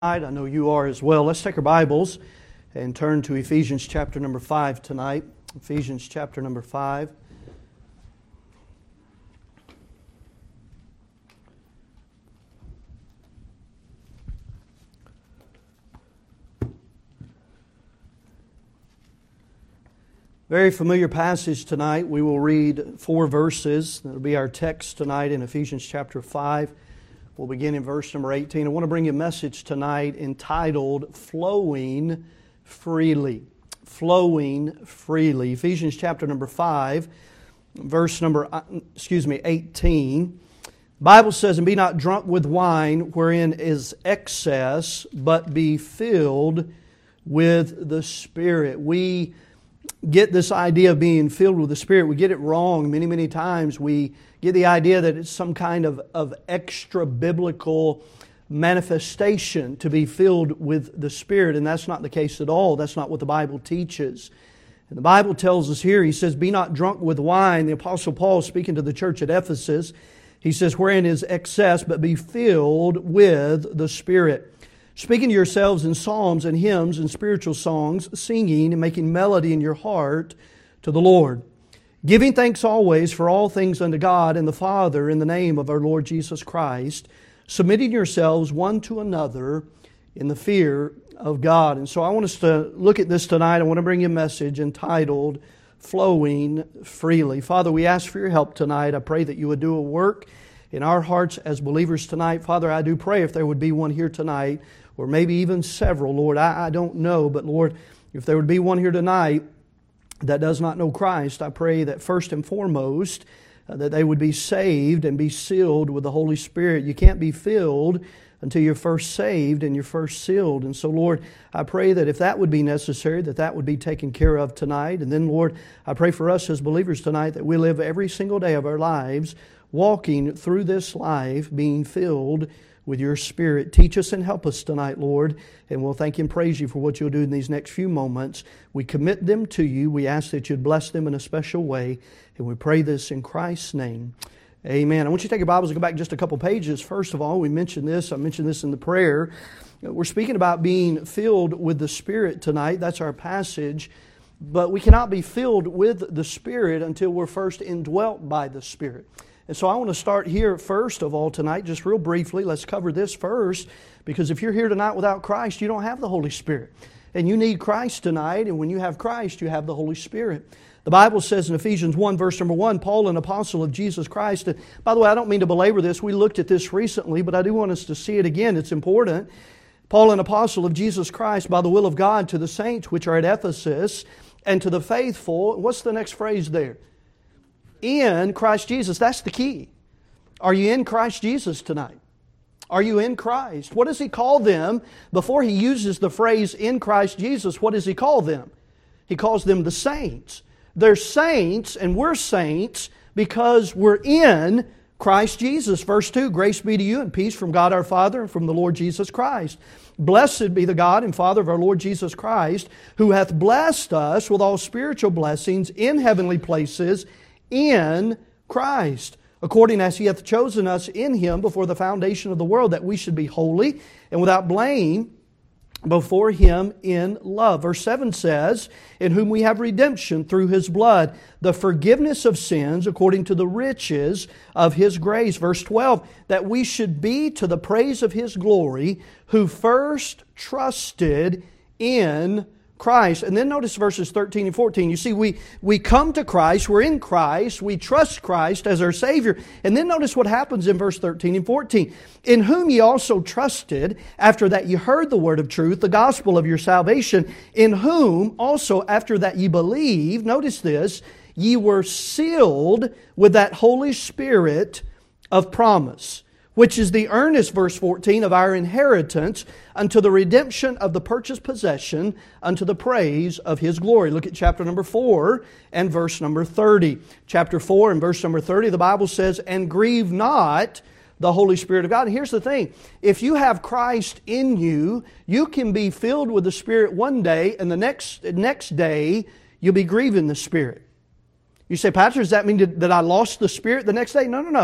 I know you are as well. Let's take our Bibles and turn to Ephesians chapter number 5 tonight. Ephesians chapter number 5. Very familiar passage tonight. We will read 4 verses. That'll be our text tonight in Ephesians chapter 5. We'll begin in verse number 18. I want to bring you a message tonight entitled Flowing Freely. Flowing Freely. Ephesians chapter number 5, verse number 18. The Bible says, "And be not drunk with wine, wherein is excess, but be filled with the Spirit." We get this idea of being filled with the Spirit. We get it wrong many times. We get the idea that it's some kind of extra biblical manifestation to be filled with the Spirit, and that's not the case at all. That's not what the Bible teaches. And the Bible tells us here, he says, "Be not drunk with wine." The Apostle Paul, speaking to the church at Ephesus, he says, "Wherein is excess, but be filled with the Spirit. Speaking to yourselves in psalms and hymns and spiritual songs, singing and making melody in your heart to the Lord, giving thanks always for all things unto God and the Father in the name of our Lord Jesus Christ, submitting yourselves one to another in the fear of God." And so I want us to look at this tonight. I want to bring you a message entitled Flowing Freely. Father, we ask for your help tonight. I pray that you would do a work in our hearts as believers tonight. Father, I do pray if there would be one here tonight, or maybe even several, Lord, I don't know, but Lord, if there would be one here tonight that does not know Christ, I pray that first and foremost, that they would be saved and be sealed with the Holy Spirit. You can't be filled until you're first saved and you're first sealed. And so, Lord, I pray that if that would be necessary, that would be taken care of tonight. And then, Lord, I pray for us as believers tonight that we live every single day of our lives walking through this life being filled with your Spirit. Teach us and help us tonight, Lord, and we'll thank you and praise you for what you'll do in these next few moments. We commit them to you. We ask that you'd bless them in a special way, and we pray this in Christ's name. Amen. I want you to take your Bibles and go back just a couple pages. First of all, I mentioned this in the prayer. We're speaking about being filled with the Spirit tonight. That's our passage. But we cannot be filled with the Spirit until we're first indwelt by the Spirit. And so I want to start here first of all tonight, just real briefly. Let's cover this first, because if you're here tonight without Christ, you don't have the Holy Spirit. And you need Christ tonight, and when you have Christ, you have the Holy Spirit. The Bible says in Ephesians 1, verse number 1, Paul, an apostle of Jesus Christ. And by the way, I don't mean to belabor this. We looked at this recently, but I do want us to see it again. It's important. Paul, an apostle of Jesus Christ, by the will of God, to the saints which are at Ephesus, and to the faithful. What's the next phrase there? In Christ Jesus. That's the key. Are you in Christ Jesus tonight? Are you in Christ? What does He call them? Before He uses the phrase in Christ Jesus, what does He call them? He calls them the saints. They're saints, and we're saints because we're in Christ Jesus. Verse 2, "Grace be to you and peace from God our Father and from the Lord Jesus Christ. Blessed be the God and Father of our Lord Jesus Christ, who hath blessed us with all spiritual blessings in heavenly places in Christ, according as He hath chosen us in Him before the foundation of the world, that we should be holy and without blame before Him in love." Verse 7 says, "In whom we have redemption through His blood, the forgiveness of sins according to the riches of His grace." Verse 12, "That we should be to the praise of His glory, who first trusted in Christ." And then notice verses 13 and 14. You see, we come to Christ, we're in Christ, we trust Christ as our Savior. And then notice what happens in verse 13 and 14. "In whom ye also trusted, after that ye heard the word of truth, the gospel of your salvation, in whom also after that ye believed," notice this, "ye were sealed with that Holy Spirit of promise, which is the earnest," verse 14, "of our inheritance unto the redemption of the purchased possession unto the praise of His glory." Look at chapter number 4 and verse number 30. Chapter 4 and verse number 30, the Bible says, "And grieve not the Holy Spirit of God." And here's the thing. If you have Christ in you, you can be filled with the Spirit one day, and the next day you'll be grieving the Spirit. You say, "Pastor, does that mean that I lost the Spirit the next day?" No.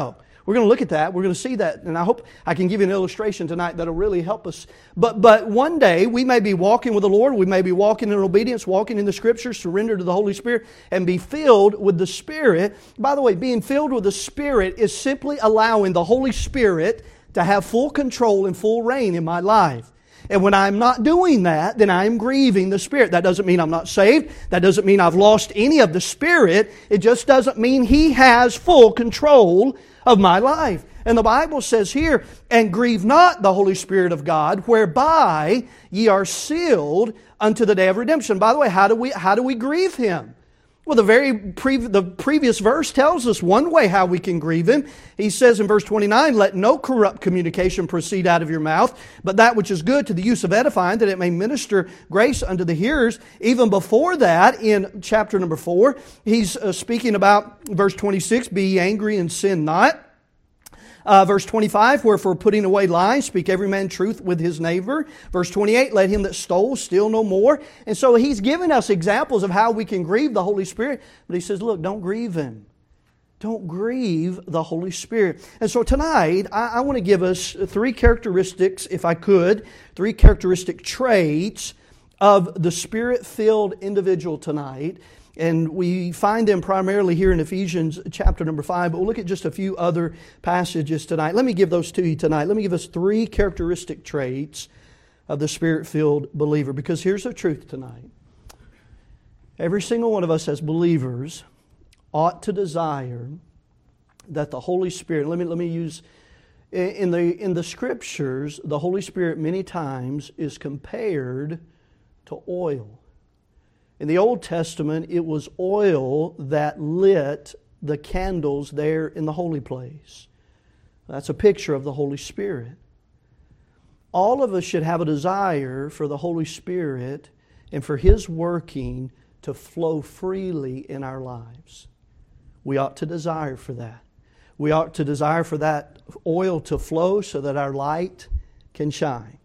We're going to look at that. We're going to see that. And I hope I can give you an illustration tonight that'll really help us. But one day we may be walking with the Lord. We may be walking in obedience, walking in the Scriptures, surrender to the Holy Spirit, and be filled with the Spirit. By the way, being filled with the Spirit is simply allowing the Holy Spirit to have full control and full reign in my life. And when I'm not doing that, then I am grieving the Spirit. That doesn't mean I'm not saved. That doesn't mean I've lost any of the Spirit. It just doesn't mean He has full control of my life. And the Bible says here, and grieve not the Holy Spirit of God, whereby ye are sealed unto the day of redemption. By the way, how do we grieve Him? Well, the previous verse tells us one way how we can grieve Him. He says in verse 29, let no corrupt communication proceed out of your mouth, but that which is good to the use of edifying, that it may minister grace unto the hearers. Even before that, in chapter number 4, he's speaking about verse 26, be ye angry and sin not. Verse 25, wherefore putting away lies, speak every man truth with his neighbor. Verse 28, let him that stole steal no more. And so he's given us examples of how we can grieve the Holy Spirit. But he says, look, don't grieve Him. Don't grieve the Holy Spirit. And so tonight, I want to give us three characteristics, if I could, three characteristic traits of the Spirit-filled individual tonight. And we find them primarily here in Ephesians chapter number 5, but we'll look at just a few other passages tonight. Let me give those to you tonight. Let me give us three characteristic traits of the Spirit-filled believer, because here's the truth tonight. Every single one of us as believers ought to desire that the Holy Spirit, let me use, in the Scriptures, the Holy Spirit many times is compared to oil. In the Old Testament, it was oil that lit the candles there in the holy place. That's a picture of the Holy Spirit. All of us should have a desire for the Holy Spirit and for His working to flow freely in our lives. We ought to desire for that. We ought to desire for that oil to flow so that our light can shine.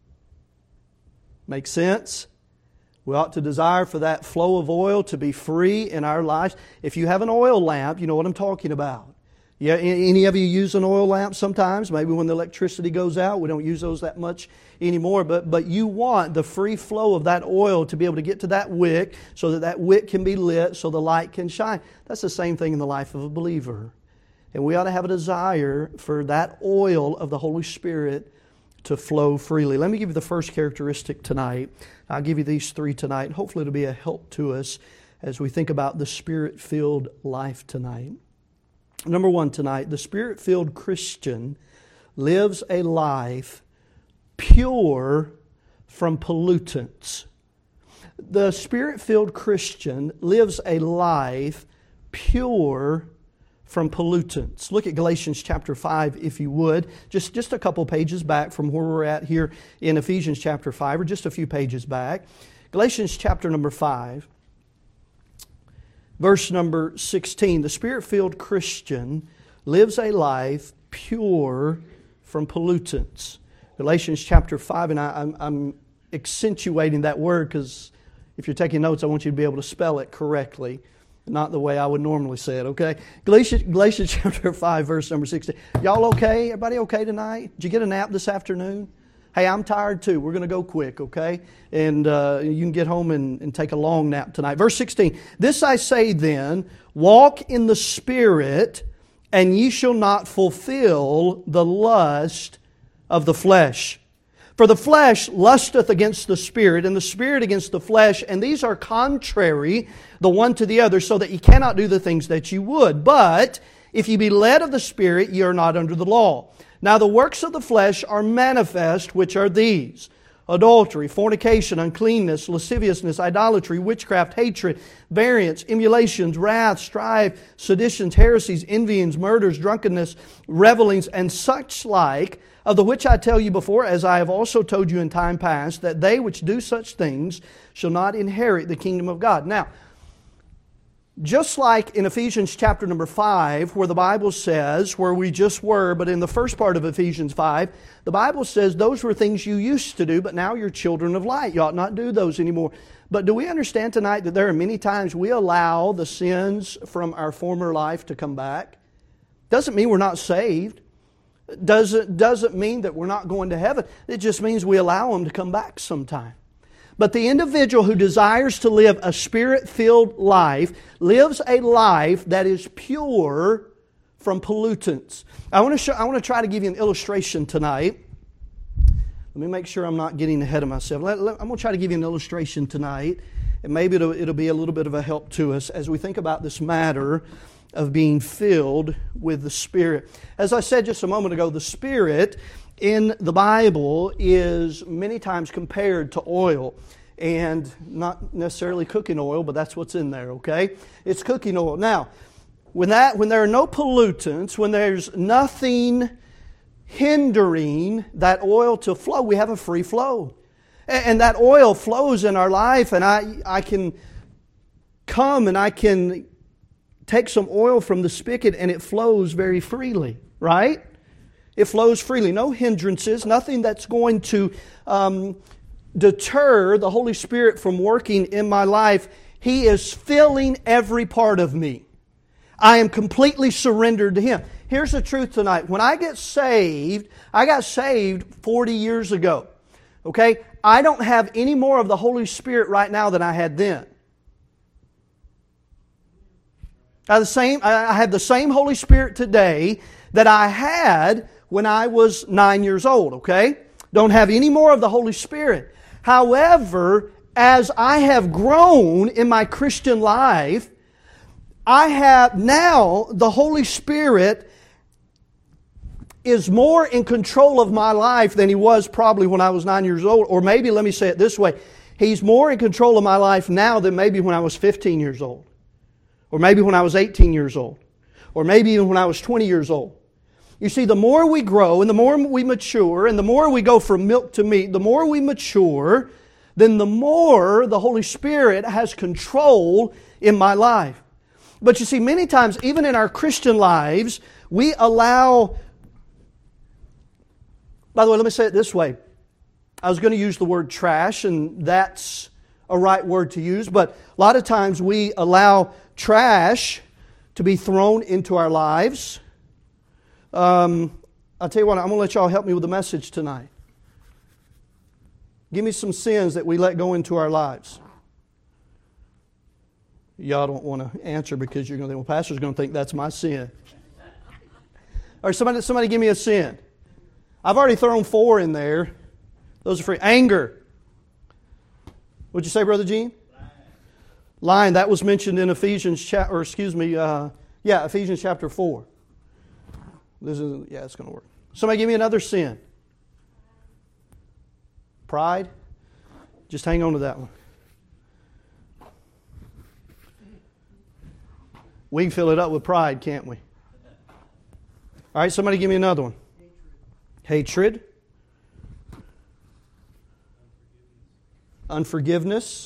Make sense? We ought to desire for that flow of oil to be free in our lives. If you have an oil lamp, you know what I'm talking about. Yeah, any of you use an oil lamp sometimes? Maybe when the electricity goes out, we don't use those that much anymore. But you want the free flow of that oil to be able to get to that wick so that wick can be lit so the light can shine. That's the same thing in the life of a believer. And we ought to have a desire for that oil of the Holy Spirit to flow freely. Let me give you the first characteristic tonight. I'll give you these three tonight. Hopefully it'll be a help to us as we think about the Spirit-filled life tonight. Number one tonight, the Spirit-filled Christian lives a life pure from pollutants. The Spirit-filled Christian lives a life pure from pollutants. Look at Galatians chapter 5, if you would. Just a couple pages back from where we're at here in Ephesians chapter 5, or just a few pages back. Galatians chapter number 5, verse number 16. The Spirit-filled Christian lives a life pure from pollutants. Galatians chapter 5, and I'm accentuating that word because if you're taking notes, I want you to be able to spell it correctly. Not the way I would normally say it, okay? Galatians chapter 5, verse number 16. Y'all okay? Everybody okay tonight? Did you get a nap this afternoon? Hey, I'm tired too. We're going to go quick, okay? And you can get home and take a long nap tonight. Verse 16. This I say then, walk in the Spirit, and ye shall not fulfill the lust of the flesh. For the flesh lusteth against the Spirit, and the Spirit against the flesh, and these are contrary the one to the other, so that ye cannot do the things that ye would. But if ye be led of the Spirit, ye are not under the law. Now the works of the flesh are manifest, which are these: adultery, fornication, uncleanness, lasciviousness, idolatry, witchcraft, hatred, variance, emulations, wrath, strife, seditions, heresies, envyings, murders, drunkenness, revellings, and such like, of the which I tell you before, as I have also told you in time past, that they which do such things shall not inherit the kingdom of God. Now, just like in Ephesians chapter number 5, where the Bible says, where we just were, but in the first part of Ephesians 5, the Bible says those were things you used to do, but now you're children of light. You ought not do those anymore. But do we understand tonight that there are many times we allow the sins from our former life to come back? Doesn't mean we're not saved. Doesn't mean that we're not going to heaven. It just means we allow Him to come back sometime. But the individual who desires to live a Spirit-filled life lives a life that is pure from pollutants. I want to try to give you an illustration tonight. Let me make sure I'm not getting ahead of myself. I'm going to try to give you an illustration tonight, and maybe it'll be a little bit of a help to us as we think about this matter of being filled with the Spirit. As I said just a moment ago, the Spirit in the Bible is many times compared to oil. And not necessarily cooking oil, but that's what's in there, okay? It's cooking oil. Now, when there are no pollutants, when there's nothing hindering that oil to flow, we have a free flow. And that oil flows in our life, and I can come and I can take some oil from the spigot and it flows very freely, right? It flows freely. No hindrances, nothing that's going to deter the Holy Spirit from working in my life. He is filling every part of me. I am completely surrendered to Him. Here's the truth tonight. When I get saved, I got saved 40 years ago. Okay? I don't have any more of the Holy Spirit right now than I had then. I have the same Holy Spirit today that I had when I was 9 years old. Okay? Don't have any more of the Holy Spirit. However, as I have grown in my Christian life, I have now the Holy Spirit is more in control of my life than He was probably when I was 9 years old. Or maybe, let me say it this way, He's more in control of my life now than maybe when I was 15 years old. Or maybe when I was 18 years old. Or maybe even when I was 20 years old. You see, the more we grow and the more we mature and the more we go from milk to meat, the more we mature, then the more the Holy Spirit has control in my life. But you see, many times, even in our Christian lives, we allow... By the way, let me say it this way. I was going to use the word trash, and that's a right word to use, but a lot of times we allow trash to be thrown into our lives. I'll tell you what, I'm going to let y'all help me with the message tonight. Give me some sins that we let go into our lives. Y'all don't want to answer because you're going to think, well, Pastor's going to think that's my sin. Or somebody give me a sin. I've already thrown 4 in there. Those are free. Anger. What'd you say, Brother Gene? Lying. That was mentioned in Ephesians chapter 4. It's going to work. Somebody give me another sin. Pride. Just hang on to that one. We can fill it up with pride, can't we? All right, somebody give me another one. Hatred. Unforgiveness.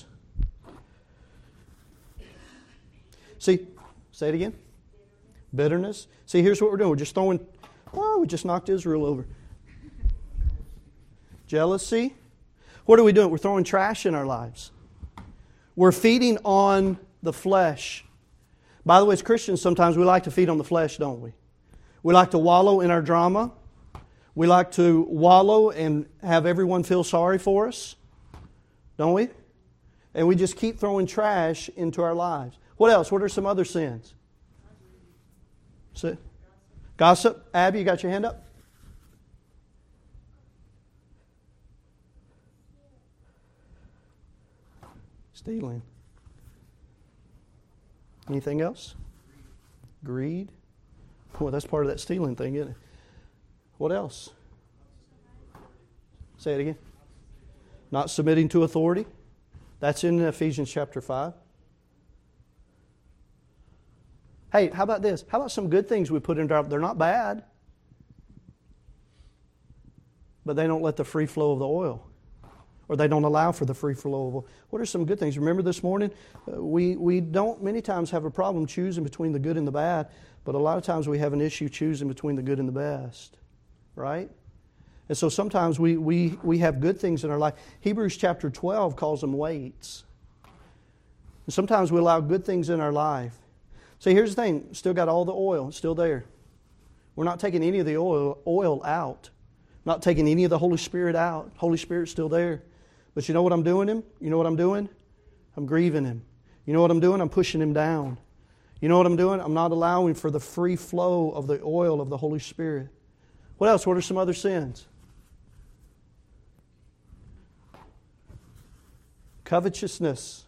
See, say it again. Bitterness. See, here's what we're doing. We're just throwing, we just knocked Israel over. Jealousy. What are we doing? We're throwing trash in our lives. We're feeding on the flesh. By the way, as Christians, sometimes we like to feed on the flesh, don't we? We like to wallow in our drama. We like to wallow and have everyone feel sorry for us. Don't we? And we just keep throwing trash into our lives. What else? What are some other sins? Gossip. Abby, you got your hand up? Stealing. Anything else? Greed. Boy, that's part of that stealing thing, isn't it? What else? Say it again. Not submitting to authority. That's in Ephesians chapter 5. Hey, how about this? How about some good things we put into our... They're not bad. But they don't let the free flow of the oil. Or they don't allow for the free flow of oil. What are some good things? Remember this morning? We don't many times have a problem choosing between the good and the bad. But a lot of times we have an issue choosing between the good and the best. Right? And so sometimes we have good things in our life. Hebrews chapter 12 calls them weights. And sometimes we allow good things in our life. See, here's the thing. Still got all the oil. It's still there. We're not taking any of the oil out. Not taking any of the Holy Spirit out. Holy Spirit's still there. But you know what I'm doing Him? You know what I'm doing? I'm grieving Him. You know what I'm doing? I'm pushing Him down. You know what I'm doing? I'm not allowing for the free flow of the oil of the Holy Spirit. What else? What are some other sins? Covetousness.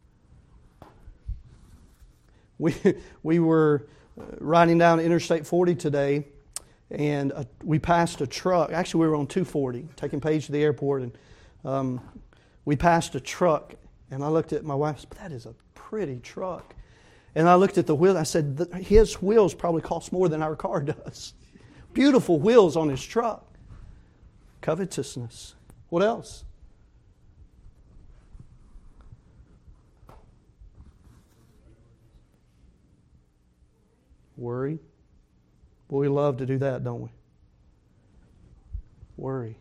We were riding down Interstate 40 today, and we passed a truck. Actually, we were on 240, taking Paige to the airport, and we passed a truck. And I looked at my wife and said, that is a pretty truck. And I looked at the wheel. I said, his wheels probably cost more than our car does. Beautiful wheels on his truck. Covetousness. What else? Worry. Boy, we love to do that, don't we? Worry.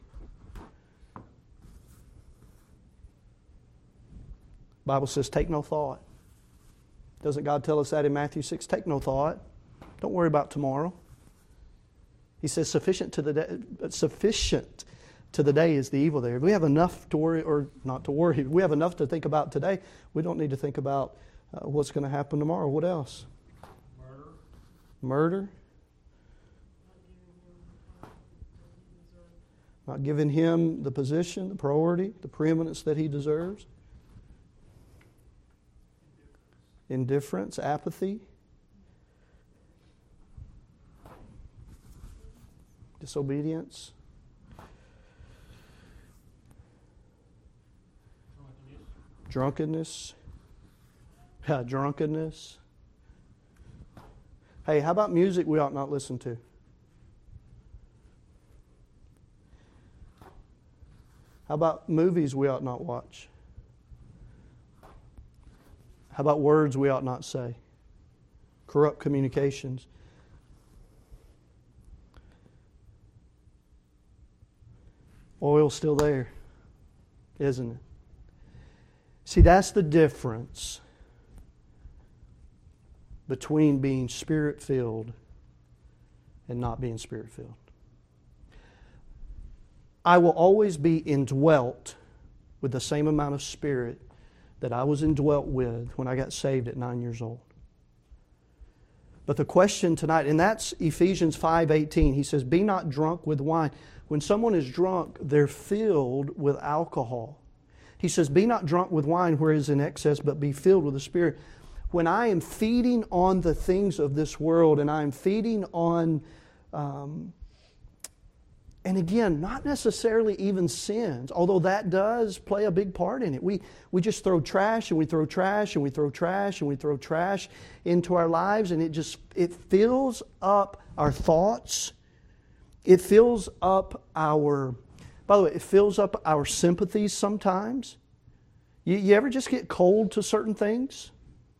The Bible says, take no thought. Doesn't God tell us that in Matthew 6? Take no thought. Don't worry about tomorrow. He says, sufficient to the day is the evil there. If we have enough to worry, or not to worry, if we have enough to think about today, we don't need to think about what's going to happen tomorrow. What else? Murder. Not giving Him the position, the priority, the preeminence that He deserves. Indifference, apathy. Disobedience. Drunkenness. Drunkenness. Hey, how about music we ought not listen to? How about movies we ought not watch? How about words we ought not say? Corrupt communications. Oil's still there, isn't it? See, that's the difference between being Spirit-filled and not being Spirit-filled. I will always be indwelt with the same amount of Spirit that I was indwelt with when I got saved at 9 years old. But the question tonight, and that's Ephesians 5:18. He says, be not drunk with wine. When someone is drunk, they're filled with alcohol. He says, be not drunk with wine where is in excess, but be filled with the Spirit. When I am feeding on the things of this world, and I am feeding on, and again, not necessarily even sins, although that does play a big part in it. We just throw trash, and we throw trash, and we throw trash, and we throw trash into our lives, and it fills up our thoughts. It fills up it fills up our sympathies sometimes. You ever just get cold to certain things?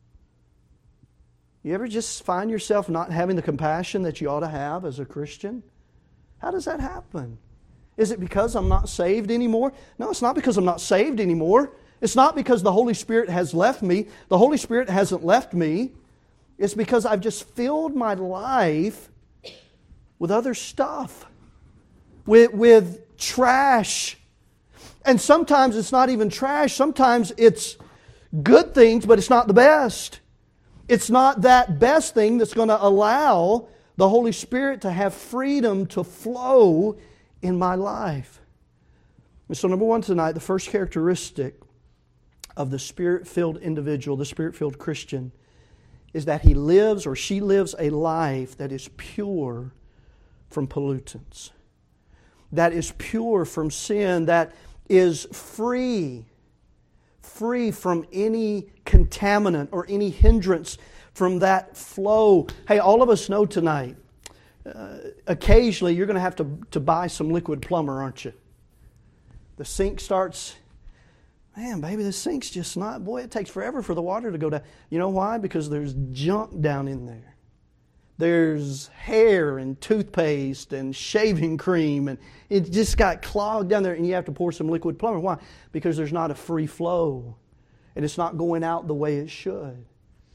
You ever just find yourself not having the compassion that you ought to have as a Christian? How does that happen? Is it because I'm not saved anymore? No, it's not because I'm not saved anymore. It's not because the Holy Spirit has left me. The Holy Spirit hasn't left me. It's because I've just filled my life with other stuff, with trash. And sometimes it's not even trash. Sometimes it's good things, but it's not the best. It's not that best thing that's going to allow the Holy Spirit to have freedom to flow in my life. And so number one tonight, the first characteristic of the Spirit-filled individual, the Spirit-filled Christian, is that he lives or she lives a life that is pure from pollutants, that is pure from sin, that is free from any contaminant or any hindrance from that flow. Hey, all of us know tonight, occasionally you're going to have to buy some liquid plumber, aren't you? The sink starts, man, baby, the sink's just not, boy, it takes forever for the water to go down. You know why? Because there's junk down in there. There's hair and toothpaste and shaving cream, and it just got clogged down there, and you have to pour some liquid plumber. Why? Because there's not a free flow, and it's not going out the way it should.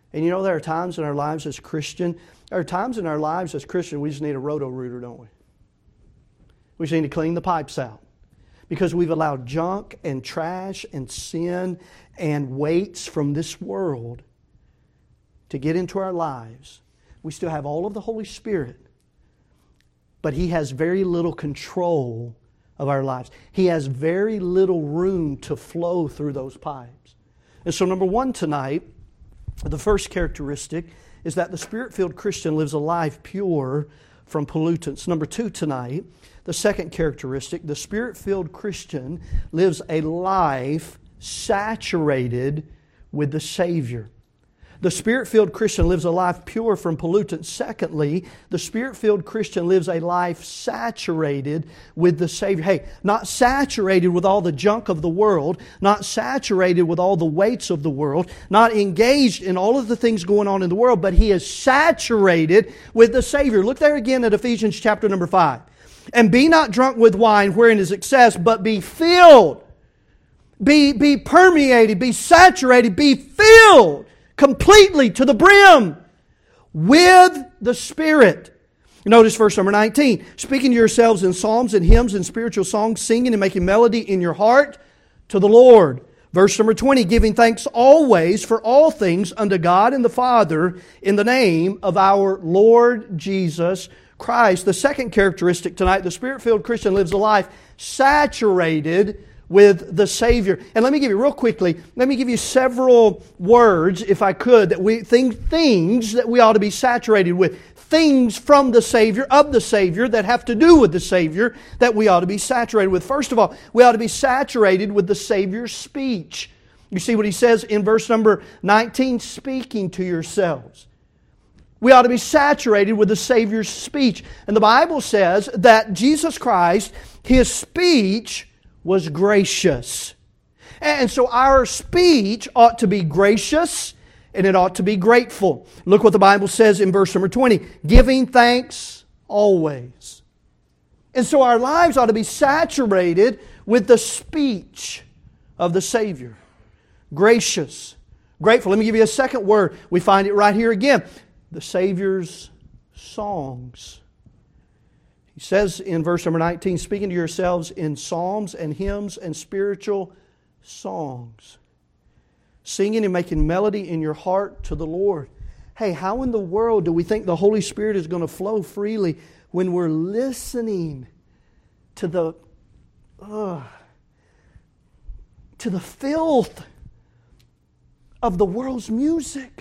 And you know, there are times in our lives as Christian, we just need a roto-rooter, don't we? We just need to clean the pipes out. Because we've allowed junk and trash and sin and weights from this world to get into our lives. We still have all of the Holy Spirit, but He has very little control of our lives. He has very little room to flow through those pipes. And so number one tonight, the first characteristic is that the Spirit-filled Christian lives a life pure from pollutants. Number two tonight, the second characteristic, the Spirit-filled Christian lives a life saturated with the Savior. The Spirit-filled Christian lives a life pure from pollutants. Secondly, the Spirit-filled Christian lives a life saturated with the Savior. Hey, not saturated with all the junk of the world, not saturated with all the weights of the world, not engaged in all of the things going on in the world, but he is saturated with the Savior. Look there again at Ephesians chapter number 5. And be not drunk with wine wherein is excess, but be filled. Be permeated, be saturated, be filled completely to the brim with the Spirit. Notice verse number 19. Speaking to yourselves in psalms and hymns and spiritual songs, singing and making melody in your heart to the Lord. Verse number 20. Giving thanks always for all things unto God and the Father in the name of our Lord Jesus Christ. The second characteristic tonight, the Spirit-filled Christian lives a life saturated with the Savior. And let me give you several words, if I could, things that we ought to be saturated with. Things from the Savior, of the Savior, that have to do with the Savior, that we ought to be saturated with. First of all, we ought to be saturated with the Savior's speech. You see what he says in verse number 19, speaking to yourselves. We ought to be saturated with the Savior's speech. And the Bible says that Jesus Christ, His speech was gracious. And so our speech ought to be gracious and it ought to be grateful. Look what the Bible says in verse number 20. Giving thanks always. And so our lives ought to be saturated with the speech of the Savior. Gracious, grateful. Let me give you a second word. We find it right here again. The Savior's songs. He says in verse number 19, speaking to yourselves in psalms and hymns and spiritual songs. Singing and making melody in your heart to the Lord. Hey, how in the world do we think the Holy Spirit is going to flow freely when we're listening to the filth of the world's music?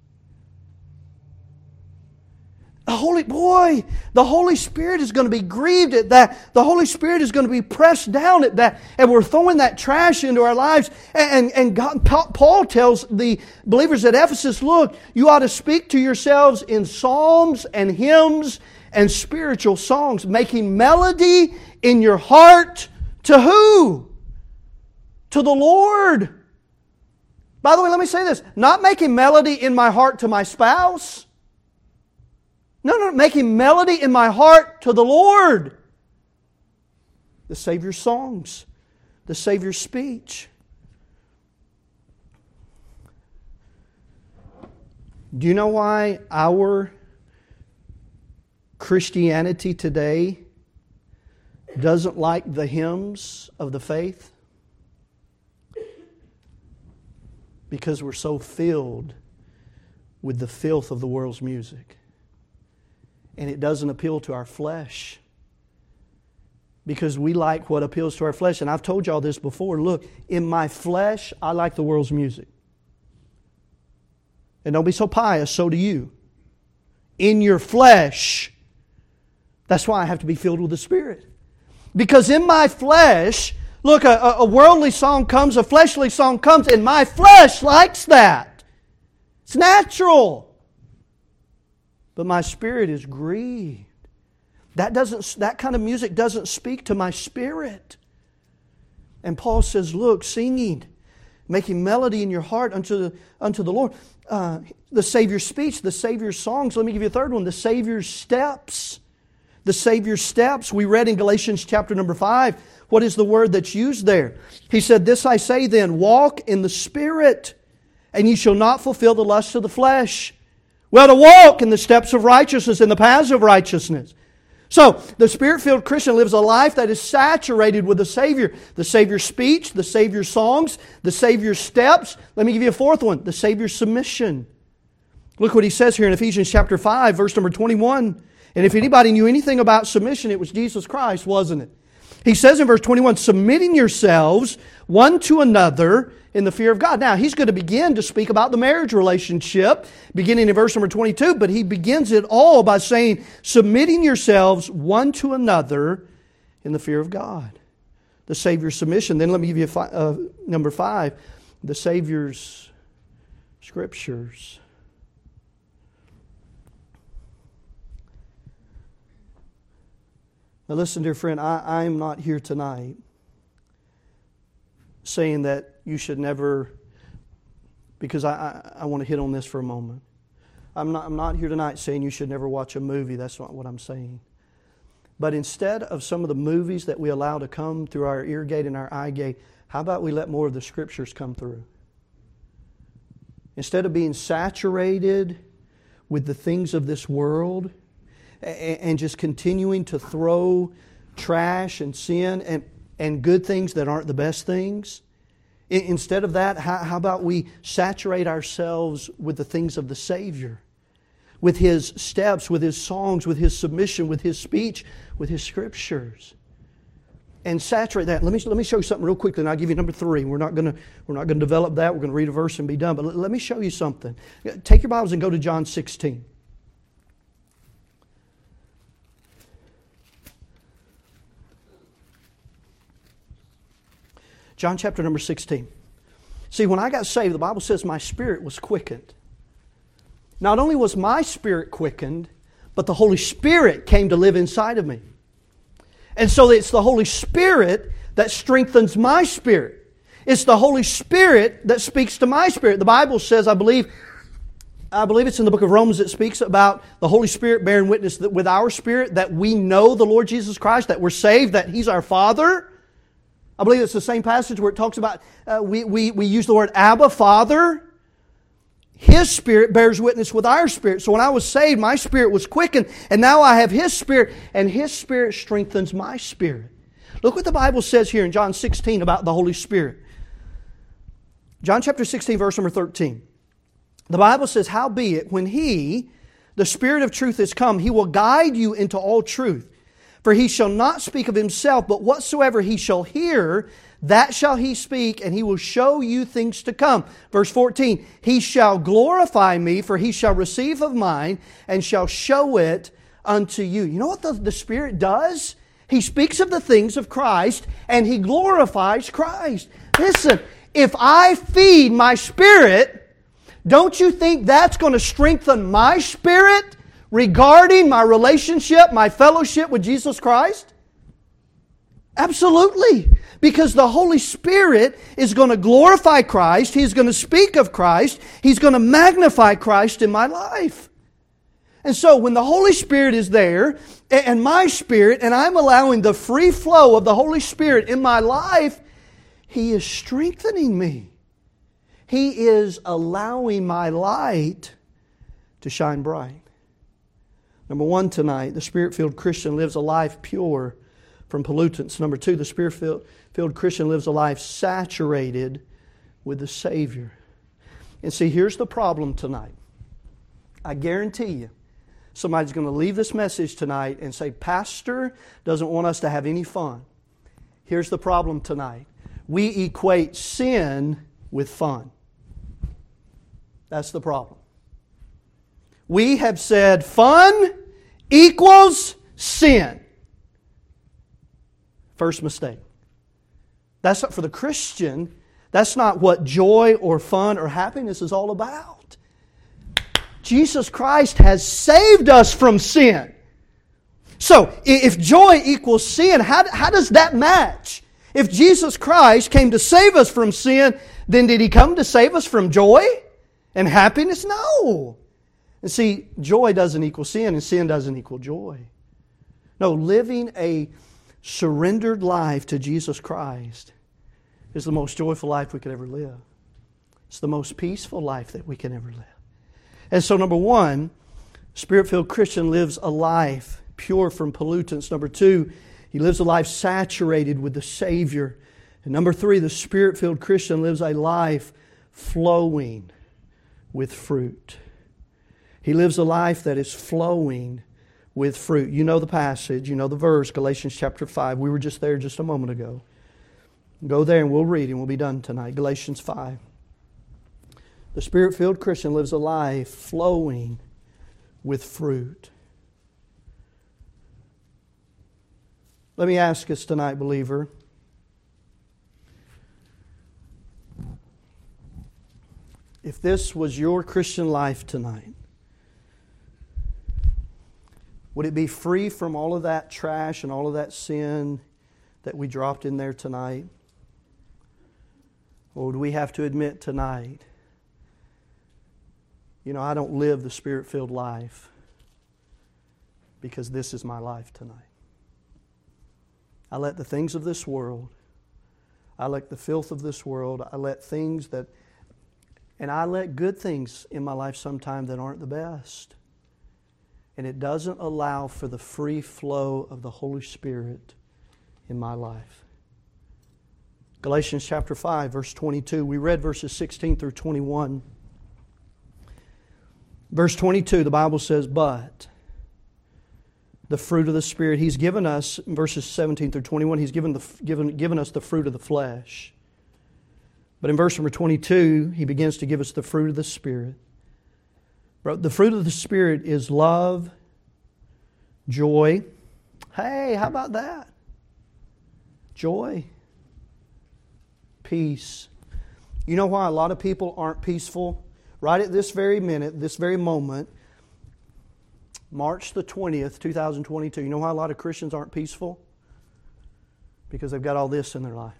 The Holy Spirit is going to be grieved at that. The Holy Spirit is going to be pressed down at that. And we're throwing that trash into our lives. And Paul tells the believers at Ephesus, look, you ought to speak to yourselves in psalms and hymns and spiritual songs, making melody in your heart to who? To the Lord. By the way, let me say this. Not making melody in my heart to my spouse. No, making melody in my heart to the Lord. The Savior's songs. The Savior's speech. Do you know why our Christianity today doesn't like the hymns of the faith? Because we're so filled with the filth of the world's music. And it doesn't appeal to our flesh. Because we like what appeals to our flesh. And I've told y'all this before. Look, in my flesh, I like the world's music. And don't be so pious, so do you. In your flesh, that's why I have to be filled with the Spirit. Because in my flesh, look, a worldly song comes, a fleshly song comes, and my flesh likes that. It's natural. But my spirit is grieved. That kind of music doesn't speak to my spirit. And Paul says, look, singing, making melody in your heart unto the Lord. The Savior's speech, the Savior's songs. Let me give you a third one. The Savior's steps. The Savior's steps. We read in Galatians chapter number 5. What is the word that's used there? He said, this I say then, walk in the Spirit, and ye shall not fulfill the lusts of the flesh. We ought to walk in the steps of righteousness, in the paths of righteousness. So, the Spirit-filled Christian lives a life that is saturated with the Savior. The Savior's speech, the Savior's songs, the Savior's steps. Let me give you a fourth one, the Savior's submission. Look what he says here in Ephesians chapter 5, verse number 21. And if anybody knew anything about submission, it was Jesus Christ, wasn't it? He says in verse 21, submitting yourselves one to another in the fear of God. Now, he's going to begin to speak about the marriage relationship, beginning in verse number 22, but he begins it all by saying, submitting yourselves one to another in the fear of God. The Savior's submission. Then let me give you number 5, the Savior's Scriptures. Now listen, dear friend, I'm not here tonight saying that you should never, because I want to hit on this for a moment. I'm not here tonight saying you should never watch a movie. That's not what I'm saying. But instead of some of the movies that we allow to come through our ear gate and our eye gate, how about we let more of the Scriptures come through? Instead of being saturated with the things of this world and just continuing to throw trash and sin and good things that aren't the best things, instead of that, how about we saturate ourselves with the things of the Savior, with His steps, with His songs, with His submission, with His speech, with His Scriptures, and saturate that. Let me show you something real quickly, and I'll give you number 3. We're not going to develop that. We're going to read a verse and be done. But let me show you something. Take your Bibles and go to John 16. John chapter number 16. See, when I got saved, the Bible says my spirit was quickened. Not only was my spirit quickened, but the Holy Spirit came to live inside of me. And so it's the Holy Spirit that strengthens my spirit. It's the Holy Spirit that speaks to my spirit. The Bible says, I believe it's in the book of Romans that speaks about the Holy Spirit bearing witness with our spirit that we know the Lord Jesus Christ, that we're saved, that He's our Father. I believe it's the same passage where it talks about, we use the word Abba, Father. His Spirit bears witness with our spirit. So when I was saved, my spirit was quickened, and now I have His Spirit, and His Spirit strengthens my spirit. Look what the Bible says here in John 16 about the Holy Spirit. John chapter 16, verse number 13. The Bible says, howbeit, when He, the Spirit of truth, is come, He will guide you into all truth. For He shall not speak of Himself, but whatsoever He shall hear, that shall He speak, and He will show you things to come. Verse 14, He shall glorify Me, for He shall receive of mine, and shall show it unto you. You know what the Spirit does? He speaks of the things of Christ, and He glorifies Christ. Listen, if I feed my spirit, don't you think that's going to strengthen my spirit regarding my relationship, my fellowship with Jesus Christ? Absolutely. Because the Holy Spirit is going to glorify Christ. He's going to speak of Christ. He's going to magnify Christ in my life. And so when the Holy Spirit is there, and my spirit, and I'm allowing the free flow of the Holy Spirit in my life, He is strengthening me. He is allowing my light to shine bright. Number 1 tonight, the Spirit-filled Christian lives a life pure from pollutants. Number 2, the Spirit-filled Christian lives a life saturated with the Savior. And see, here's the problem tonight. I guarantee you, somebody's going to leave this message tonight and say, Pastor doesn't want us to have any fun. Here's the problem tonight. We equate sin with fun. That's the problem. We have said fun equals sin. First mistake. That's not for the Christian. That's not what joy or fun or happiness is all about. Jesus Christ has saved us from sin. So, if joy equals sin, how does that match? If Jesus Christ came to save us from sin, then did He come to save us from joy and happiness? No. And see, joy doesn't equal sin, and sin doesn't equal joy. No, living a surrendered life to Jesus Christ is the most joyful life we could ever live. It's the most peaceful life that we can ever live. And so, number one, Spirit-filled Christian lives a life pure from pollutants. Number two, he lives a life saturated with the Savior. And number three, the Spirit-filled Christian lives a life flowing with fruit. He lives a life that is flowing with fruit. You know the passage, you know the verse, Galatians chapter 5. We were just there just a moment ago. Go there and we'll read and we'll be done tonight. Galatians 5. The Spirit-filled Christian lives a life flowing with fruit. Let me ask us tonight, believer. If this was your Christian life tonight, would it be free from all of that trash and all of that sin that we dropped in there tonight? Or would we have to admit tonight, I don't live the Spirit-filled life because this is my life tonight. I let the things of this world, I let the filth of this world, I let good things in my life sometimes that aren't the best. And it doesn't allow for the free flow of the Holy Spirit in my life. Galatians chapter 5, verse 22. We read verses 16 through 21. Verse 22, the Bible says, but the fruit of the Spirit, He's given us, verses 17 through 21, He's given us the fruit of the flesh. But in verse number 22, He begins to give us the fruit of the Spirit. The fruit of the Spirit is love, joy. Hey, how about that? Joy, peace. You know why a lot of people aren't peaceful? Right at this very minute, this very moment, March the 20th, 2022. You know why a lot of Christians aren't peaceful? Because they've got all this in their life.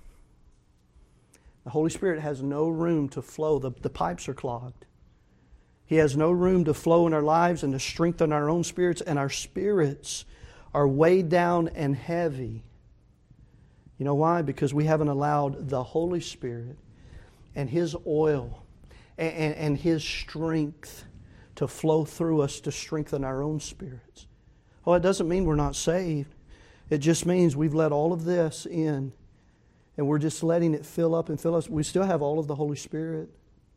The Holy Spirit has no room to flow. The pipes are clogged. He has no room to flow in our lives and to strengthen our own spirits, and our spirits are weighed down and heavy. You know why? Because we haven't allowed the Holy Spirit and His oil and His strength to flow through us to strengthen our own spirits. Oh, it doesn't mean we're not saved. It just means we've let all of this in and we're just letting it fill up and fill us. We still have all of the Holy Spirit.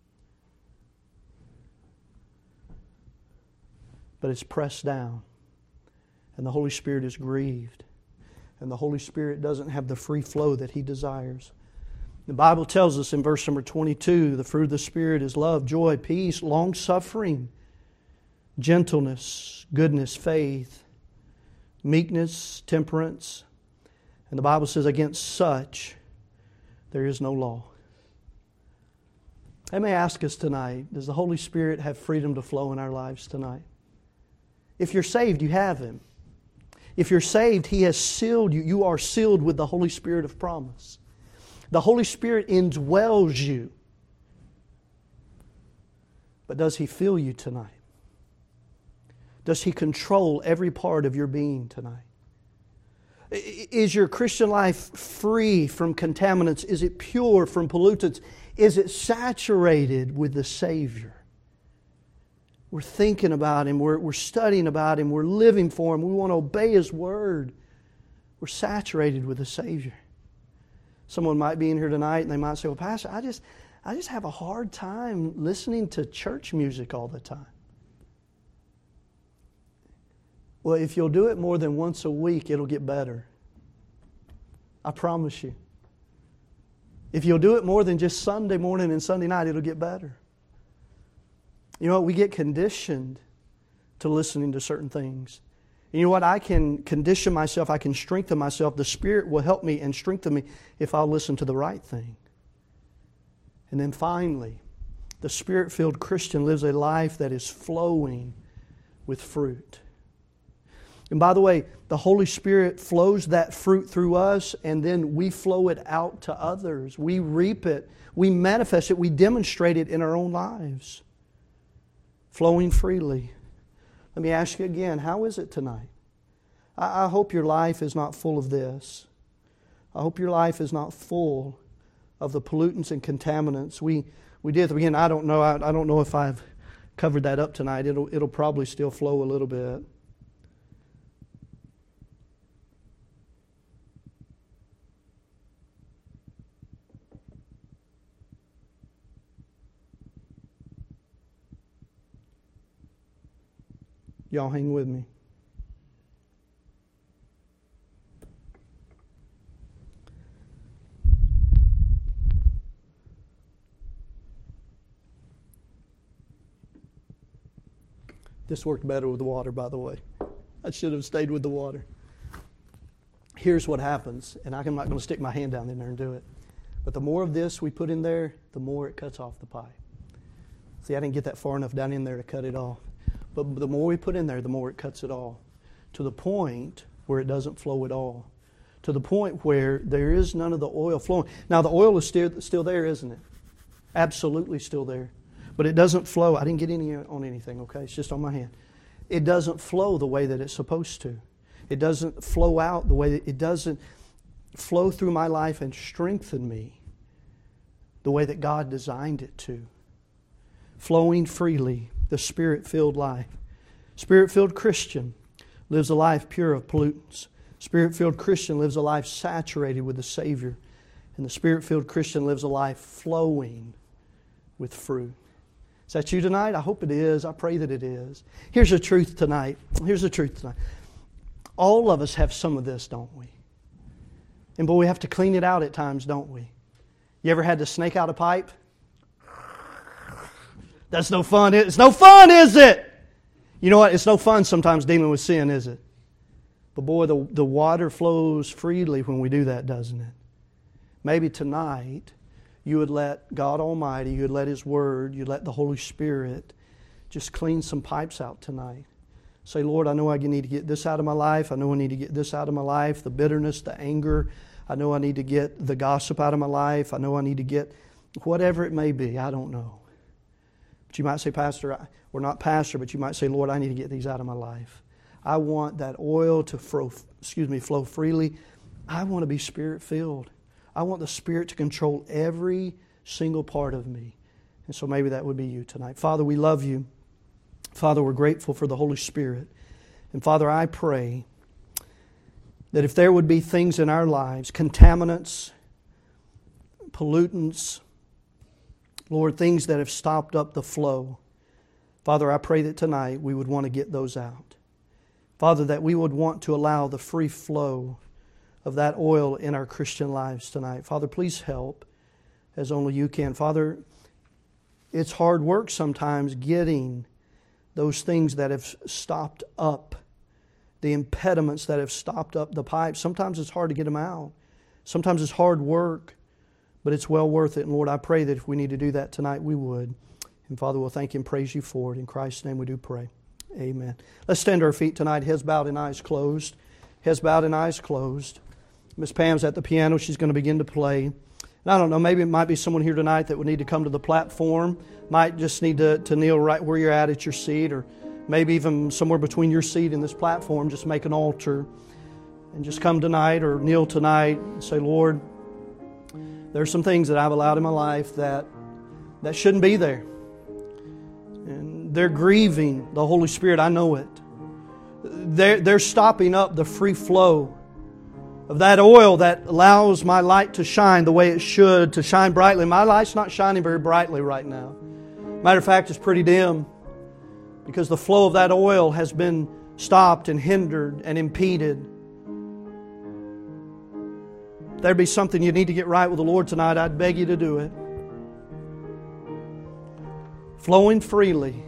But it's pressed down. And the Holy Spirit is grieved. And the Holy Spirit doesn't have the free flow that He desires. The Bible tells us in verse number 22, the fruit of the Spirit is love, joy, peace, long-suffering, gentleness, goodness, faith, meekness, temperance. And the Bible says, against such there is no law. Let me ask us tonight, does the Holy Spirit have freedom to flow in our lives tonight? If you're saved, you have Him. If you're saved, He has sealed you. You are sealed with the Holy Spirit of promise. The Holy Spirit indwells you. But does He fill you tonight? Does He control every part of your being tonight? Is your Christian life free from contaminants? Is it pure from pollutants? Is it saturated with the Savior? We're thinking about Him, we're studying about Him, we're living for Him, we want to obey His Word. We're saturated with the Savior. Someone might be in here tonight and they might say, well, Pastor, I just have a hard time listening to church music all the time. Well, if you'll do it more than once a week, it'll get better. I promise you. If you'll do it more than just Sunday morning and Sunday night, it'll get better. You know what? We get conditioned to listening to certain things. And you know what? I can condition myself. I can strengthen myself. The Spirit will help me and strengthen me if I'll listen to the right thing. And then finally, the Spirit-filled Christian lives a life that is flowing with fruit. And by the way, the Holy Spirit flows that fruit through us, and then we flow it out to others. We reap it. We manifest it. We demonstrate it in our own lives. Flowing freely. Let me ask you again, how is it tonight? I hope your life is not full of this. I hope your life is not full of the pollutants and contaminants. We we did at the beginning. I don't know. I don't know if I've covered that up tonight. It'll probably still flow a little bit. Y'all hang with me. This worked better with the water, by the way. I should have stayed with the water. Here's what happens, and I'm not going to stick my hand down in there and do it. But the more of this we put in there, the more it cuts off the pipe. See, I didn't get that far enough down in there to cut it off. But the more we put in there, the more it cuts it off. To the point where it doesn't flow at all. To the point where there is none of the oil flowing. Now the oil is still there, isn't it? Absolutely still there. But it doesn't flow. I didn't get any on anything, okay? It's just on my hand. It doesn't flow the way that it's supposed to. It doesn't flow out the way that it doesn't flow through my life and strengthen me the way that God designed it to. Flowing freely. The Spirit-filled life. Spirit-filled Christian lives a life pure of pollutants. Spirit-filled Christian lives a life saturated with the Savior. And the Spirit-filled Christian lives a life flowing with fruit. Is that you tonight? I hope it is. I pray that it is. Here's the truth tonight. All of us have some of this, don't we? And boy, we have to clean it out at times, don't we? You ever had to snake out a pipe? That's no fun. It's no fun, is it? You know what? It's no fun sometimes dealing with sin, is it? But boy, the water flows freely when we do that, doesn't it? Maybe tonight you would let God Almighty, you would let His Word, you'd let the Holy Spirit just clean some pipes out tonight. Say, Lord, I know I need to get this out of my life. I know I need to get this out of my life. The bitterness, the anger. I know I need to get the gossip out of my life. I know I need to get whatever it may be. I don't know. But you might say, Pastor, or not Pastor, but you might say, Lord, I need to get these out of my life. I want that oil to flow freely. I want to be Spirit-filled. I want the Spirit to control every single part of me. And so maybe that would be you tonight. Father, we love you. Father, we're grateful for the Holy Spirit. And Father, I pray that if there would be things in our lives, contaminants, pollutants, Lord, things that have stopped up the flow. Father, I pray that tonight we would want to get those out. Father, that we would want to allow the free flow of that oil in our Christian lives tonight. Father, please help as only you can. Father, it's hard work sometimes getting those things that have stopped up, the impediments that have stopped up the pipes. Sometimes it's hard to get them out. Sometimes it's hard work. But it's well worth it. And Lord, I pray that if we need to do that tonight, we would. And Father, we'll thank you and praise you for it. In Christ's name we do pray. Amen. Let's stand to our feet tonight, heads bowed and eyes closed. Heads bowed and eyes closed. Miss Pam's at the piano. She's going to begin to play. And I don't know, maybe it might be someone here tonight that would need to come to the platform. Might just need to kneel right where you're at your seat, or maybe even somewhere between your seat and this platform. Just make an altar and just come tonight or kneel tonight and say, Lord, there's some things that I've allowed in my life that shouldn't be there. And they're grieving the Holy Spirit. I know it. They're stopping up the free flow of that oil that allows my light to shine the way it should, to shine brightly. My light's not shining very brightly right now. Matter of fact, it's pretty dim because the flow of that oil has been stopped and hindered and impeded. If there'd be something you need to get right with the Lord tonight, I'd beg you to do it. Flowing freely